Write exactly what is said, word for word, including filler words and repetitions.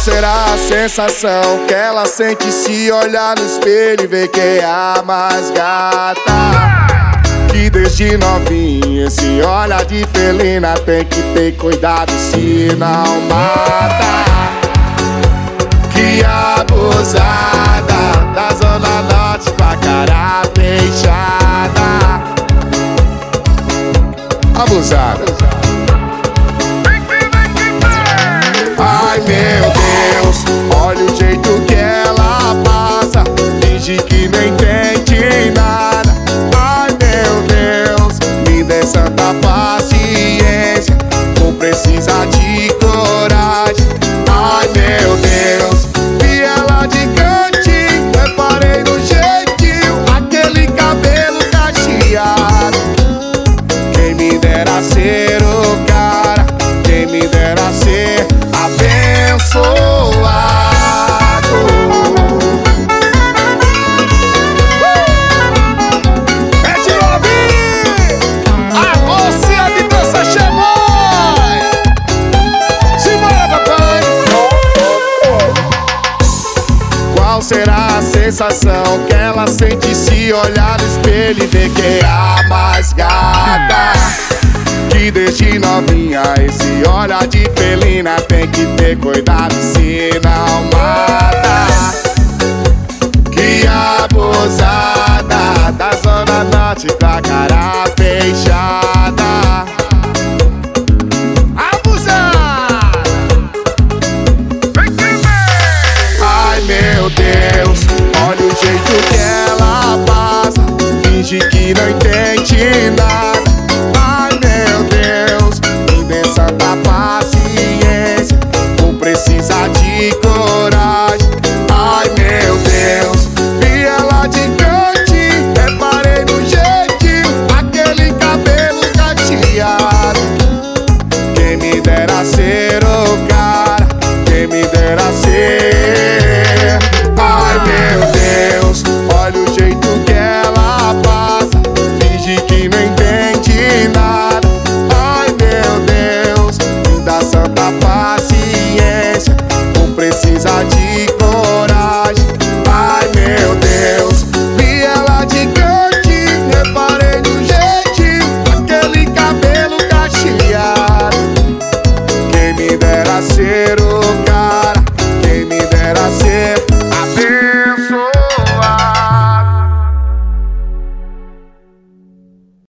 será a sensação que ela sente se olhar no espelho e ver que é a mais gata? Que desde novinha se olha de felina, tem que ter cuidado se não mata. Que abusada, da zona norte pra cara fechada. Abusada. Ai meu Deus, olha o jeito que ela passa, finge que não entende nada. Ai meu Deus, me dê santa paciência, vou precisar de coragem. Ai meu Deus, vi ela de cantinho, reparei no jeitinho, aquele cabelo cacheado. Quem me dera ser o cara, quem me dera ser abençoado. É de ouvir a moça de dança chamou. Simbora, papai. Qual será a sensação que ela sente se olhar no espelho e ver que é a mais gata? Que desde novinha esse olhar de felina, tem que ter cuidado se não mata. Que abusada, da zona norte com a cara fechada. Abusada. Ai meu Deus, olha o jeito que ela passa, finge que não entende nada.